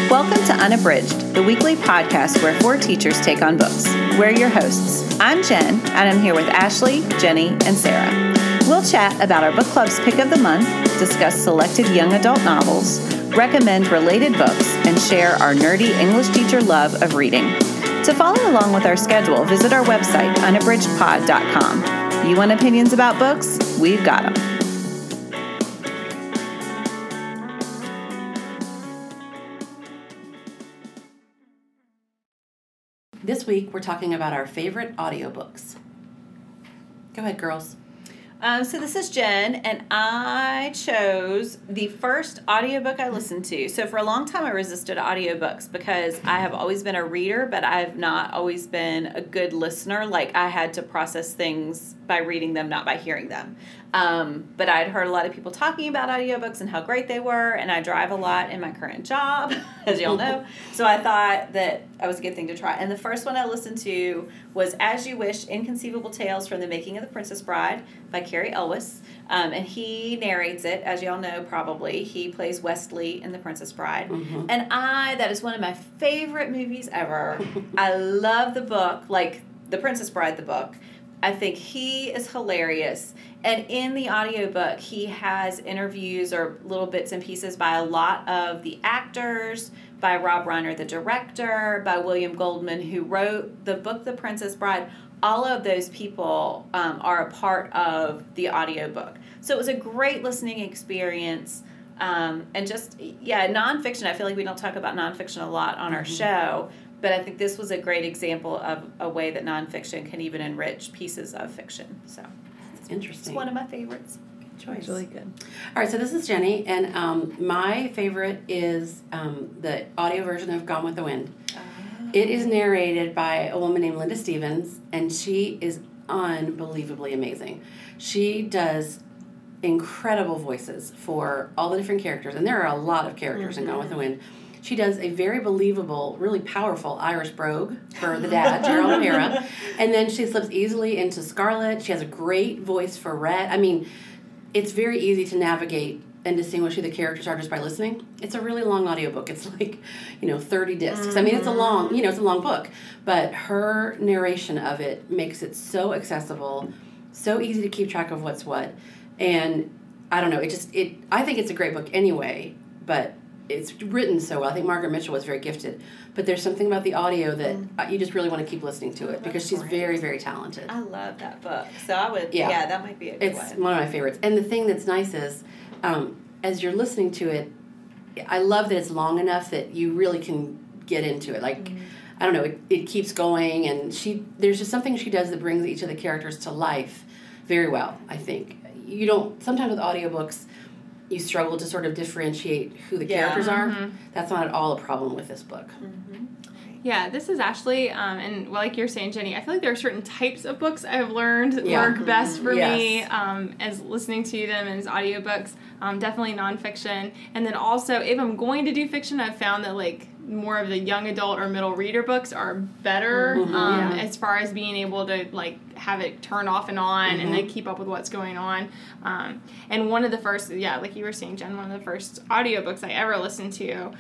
Welcome to Unabridged, the weekly podcast where four teachers take on books. We're your hosts. I'm Jen, and I'm here with Ashley, Jenny, and Sarah. We'll chat about our book club's pick of the month, discuss selected young adult novels, recommend related books, and share our nerdy English teacher love of reading. To follow along with our schedule, visit our website, unabridgedpod.com. You want opinions about books? We've got them. This week, we're talking about our favorite audiobooks. Go ahead, girls. So this is Jen, and I chose the first audiobook I listened to. So for a long time, I resisted audiobooks because I have always been a reader, but I have not always been a good listener. Like, I had to process things by reading them, not by hearing them. But I'd heard a lot of people talking about audiobooks and how great they were, and I drive a lot in my current job, as y'all know. So I thought that it was a good thing to try. And the first one I listened to was As You Wish, Inconceivable Tales from the Making of the Princess Bride by Cary Elwes. And he narrates it, as y'all know probably. He plays Westley in The Princess Bride. Mm-hmm. And that is one of my favorite movies ever. I love the book, like The Princess Bride, the book. I think he is hilarious. And in the audiobook, he has interviews or little bits and pieces by a lot of the actors, by Rob Reiner, the director, by William Goldman, who wrote the book The Princess Bride. All of those people are a part of the audiobook. So it was a great listening experience. And just, nonfiction. I feel like we don't talk about nonfiction a lot on our show. But I think this was a great example of a way that nonfiction can even enrich pieces of fiction. So it's interesting. It's one of my favorites. Good choice. It's really good. All right, so this is Jenny, and my favorite is the audio version of Gone with the Wind. It is narrated by a woman named Linda Stevens, and she is unbelievably amazing. She does incredible voices for all the different characters, and there are a lot of characters in Gone with the Wind. She does a very believable, really powerful Irish brogue for the dad, Gerald O'Hara. And then she slips easily into Scarlett. She has a great voice for Rhett. I mean, it's very easy to navigate and distinguish who the characters are just by listening. It's a really long audiobook. It's like, 30 discs. I mean, it's a long book. But her narration of it makes it so accessible, so easy to keep track of what's what. And I don't know, I think it's a great book anyway, but it's written so well. I think Margaret Mitchell was very gifted. But there's something about the audio that you just really want to keep listening to it because she's very, very talented. I love that book. So I would, that might be a good one. It's one of my favorites. And the thing that's nice is, as you're listening to it, I love that it's long enough that you really can get into it. Like, I don't know, it keeps going. And there's just something she does that brings each of the characters to life very well, I think. Sometimes with audiobooks, you struggle to sort of differentiate who the characters are. That's not at all a problem with this book. Yeah, this is Ashley, and like you're saying, Jenny, I feel like there are certain types of books I've learned work best for me as listening to them as audiobooks. Definitely nonfiction. And then also, if I'm going to do fiction, I've found that more of the young adult or middle reader books are better as far as being able to have it turn off and on and then keep up with what's going on. And one of the first, like you were saying, Jen, one of the first audiobooks I ever listened to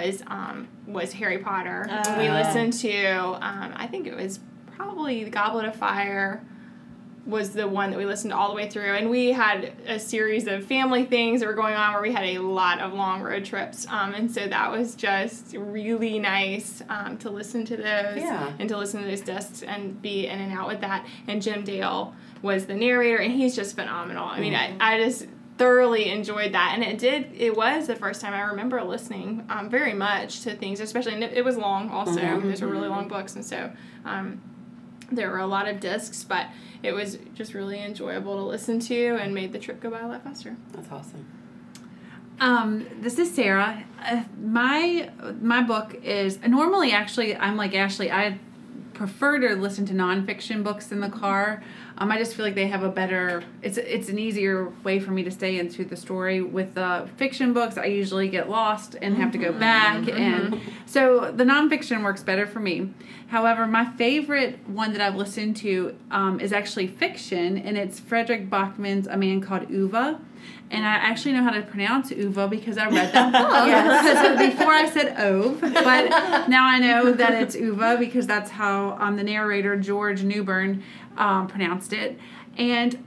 was Harry Potter. We listened to, I think it was probably The Goblet of Fire was the one that we listened all the way through. And we had a series of family things that were going on where we had a lot of long road trips. And so that was just really nice to listen to those and to listen to those discs and be in and out with that. And Jim Dale was the narrator, and he's just phenomenal. I mean, I just thoroughly enjoyed that. And it was the first time I remember listening very much to things, especially, and it was long also. Those were really long books. And so there were a lot of discs, but it was just really enjoyable to listen to and made the trip go by a lot faster. That's awesome. This is Sarah. My book is normally, actually, I'm like Ashley. I prefer to listen to nonfiction books in the car. I just feel like they have a better. It's an easier way for me to stay into the story. With fiction books, I usually get lost and have to go back, and so the nonfiction works better for me. However, my favorite one that I've listened to is actually fiction, and it's Frederick Bachman's A Man Called Ove. And I actually know how to pronounce Uva because I read that book. Because before I said Ove, but now I know that it's Uva because that's how the narrator, George Newbern, pronounced it. And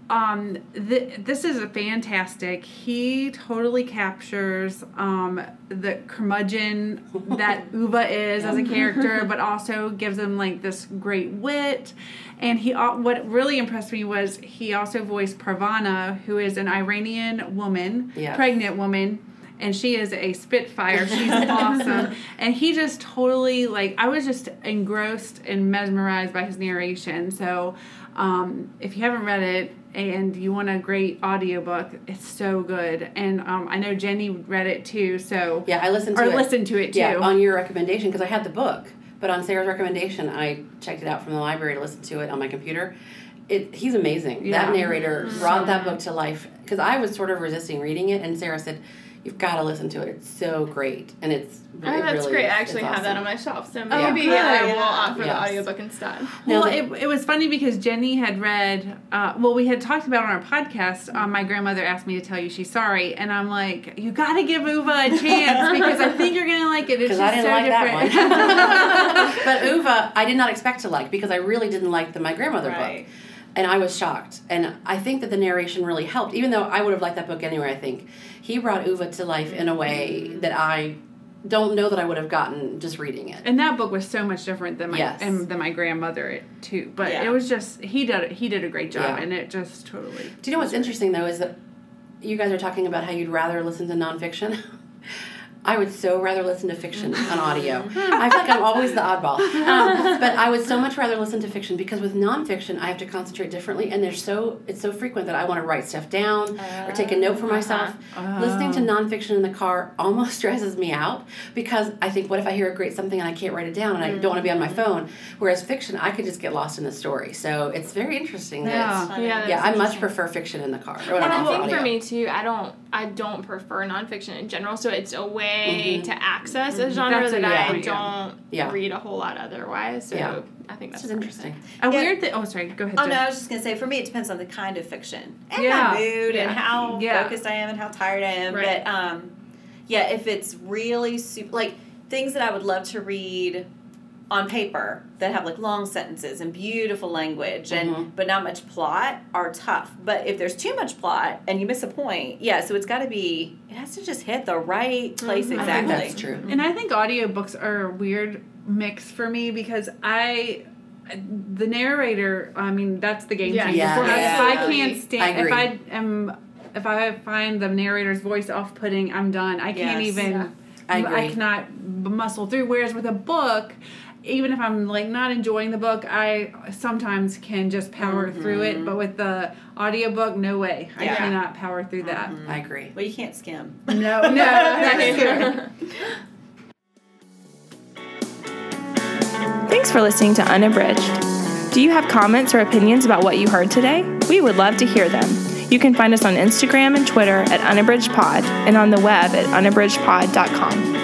this is fantastic. He totally captures the curmudgeon that Uva is as a character, but also gives him like this great wit. And what really impressed me was he also voiced Parvana, who is an Iranian woman, pregnant woman. And she is a spitfire. She's awesome. And he just totally, I was just engrossed and mesmerized by his narration. So if you haven't read it and you want a great audiobook, it's so good. And I know Jenny read it too. So yeah, I listened to it too. Yeah, on your recommendation, because I had the book. But on Sarah's recommendation, I checked it out from the library to listen to it on my computer. He's amazing. Yeah. That narrator brought that book to life. Because I was sort of resisting reading it, and Sarah said, "You've got to listen to it. It's so great." And that's really great. I actually have that on my shelf, so maybe I will offer the audiobook instead. Well, it was funny because Jenny had read, we had talked about on our podcast, my grandmother asked me to tell you she's sorry, and I'm like, you got to give Uva a chance because I think you're going to like it. It's just I didn't so like different. That one. But Uva, I did not expect to like because I really didn't like the My Grandmother book. And I was shocked. And I think that the narration really helped. Even though I would have liked that book anyway, I think. He brought Uva to life in a way that I don't know that I would have gotten just reading it. And that book was so much different than my grandmother too. But it was just, he did a great job. And it just totally... Do you know what's interesting though is that you guys are talking about how you'd rather listen to nonfiction? I would so rather listen to fiction on audio. I feel like I'm always the oddball. But I would so much rather listen to fiction because with nonfiction, I have to concentrate differently, and it's so frequent that I want to write stuff down or take a note for myself. Listening to nonfiction in the car almost stresses me out because I think, what if I hear a great something and I can't write it down and I don't want to be on my phone? Whereas fiction, I could just get lost in the story. So it's very interesting. I much prefer fiction in the car. And I think for me too, I don't prefer nonfiction in general, so it's a way to access a genre that I don't read a whole lot otherwise. So I think that's interesting. A weird thing. Oh, sorry. Go ahead. Oh, no, I was just going to say, for me, it depends on the kind of fiction and my mood and how focused I am and how tired I am. Right. But, if it's really super, things that I would love to read on paper that have long sentences and beautiful language but not much plot are tough. But if there's too much plot and you miss a point, so it has to just hit the right place exactly. I think that's true. And I think audiobooks are a weird mix for me because the narrator, that's the game changer. I can't stand if I find the narrator's voice off-putting, I'm done. I can't even I cannot muscle through. Whereas with a book, even if I'm not enjoying the book, I sometimes can just power through it. But with the audiobook, no way. I cannot power through that. I agree. Well, you can't skim. No, that's true. Thanks for listening to Unabridged. Do you have comments or opinions about what you heard today? We would love to hear them. You can find us on Instagram and Twitter at UnabridgedPod and on the web at unabridgedpod.com.